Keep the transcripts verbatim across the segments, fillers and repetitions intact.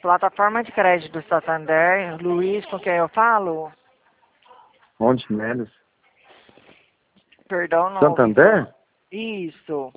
Plataforma de crédito do Santander, Luiz, com quem eu falo? Monte Neves. Perdão, não. Santander? Isso.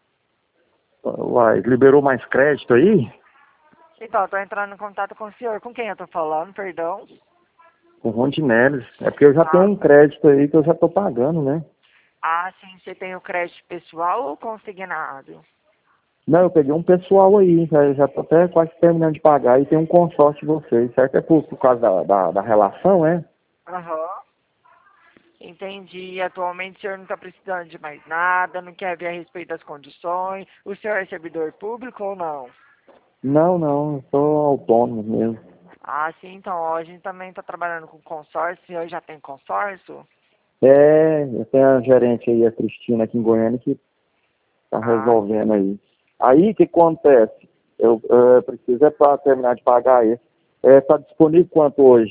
Uai, liberou mais crédito aí? Então, eu tô entrando em contato com o senhor. Com quem eu tô falando, perdão? Com Monte Neves. É porque eu já Ah, tenho um crédito aí que eu já tô pagando, né? ah, sim, você tem o crédito pessoal ou consignado? Não, eu peguei um pessoal aí, já, já tô até quase terminando de pagar e tem um consórcio de vocês, certo? É por, por causa da, da, da relação, é? Aham. Entendi. Atualmente o senhor não está precisando de mais nada, não quer ver a respeito das condições. O senhor é servidor público ou não? Não, não, eu sou autônomo mesmo. Ah, sim, então, ó, a gente também está trabalhando com consórcio. O senhor já tem consórcio? É, eu tenho a gerente aí, a Cristina, aqui em Goiânia, que tá Ah, resolvendo aí. Aí, o que acontece? Eu, eu preciso é para terminar de pagar esse. É, tá disponível quanto hoje?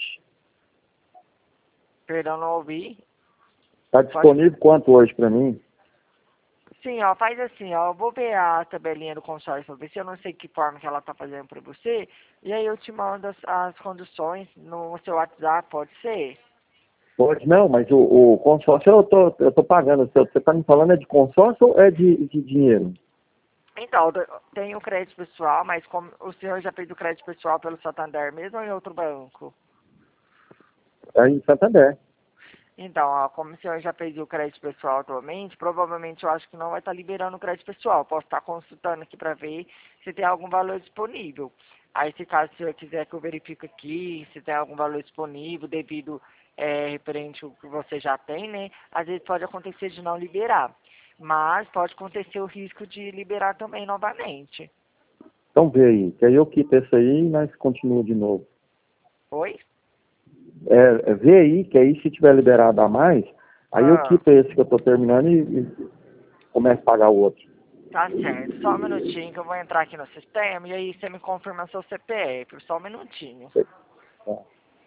perdão, não ouvi. Tá Pode... disponível quanto hoje para mim? Sim, ó, faz assim, ó, eu vou ver a tabelinha do consórcio pra ver se eu não sei que forma que ela tá fazendo pra você, e aí eu te mando as, as condições no seu WhatsApp, pode ser? Pode, não, mas o, o consórcio eu tô, eu tô pagando. Você você tá me falando é de consórcio ou é de, de dinheiro? Então, eu tenho crédito pessoal, mas como o senhor já fez o crédito pessoal pelo Santander mesmo ou em outro banco? É em Santander. Então, ó, como o senhor já fez o crédito pessoal atualmente, provavelmente eu acho que não vai estar liberando o crédito pessoal. Posso estar consultando aqui para ver se tem algum valor disponível. Aí, se caso o senhor quiser que eu verifique aqui, se tem algum valor disponível devido é, referente ao que você já tem, né? Às vezes pode acontecer de não liberar. Mas pode acontecer o risco de liberar também novamente. Então vê aí, que aí eu quito esse aí e nós continuamos de novo. Oi? É, é, vê aí, que aí se tiver liberado a mais, aí eu Ah, quito esse que eu tô terminando e, e começo a pagar o outro. tá certo. Só um minutinho que eu vou entrar aqui no sistema e aí você me confirma seu C P F. Só um minutinho. Tá.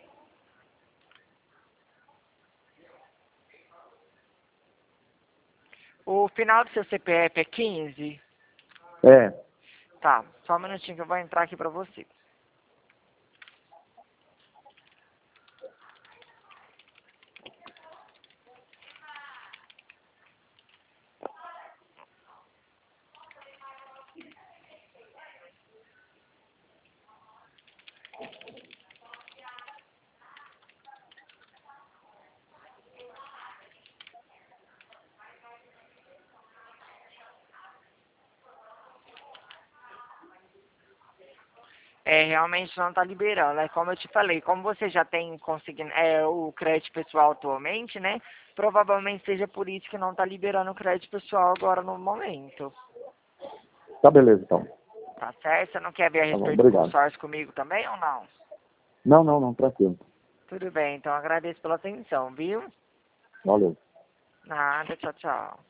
O final do seu C P F é quinze? É, Tá, só um minutinho que eu vou entrar aqui pra você. É, realmente não tá liberando. É como eu te falei, como você já tem conseguido é, o crédito pessoal atualmente, né? Provavelmente seja por isso que não tá liberando o crédito pessoal agora no momento. tá beleza então. Tá certo? Você não quer ver a Tá bom, respeito do obrigado. consórcio comigo também ou não? Não, não, não, tranquilo. Tudo bem, então agradeço pela atenção, viu? Valeu. Nada, tchau, tchau.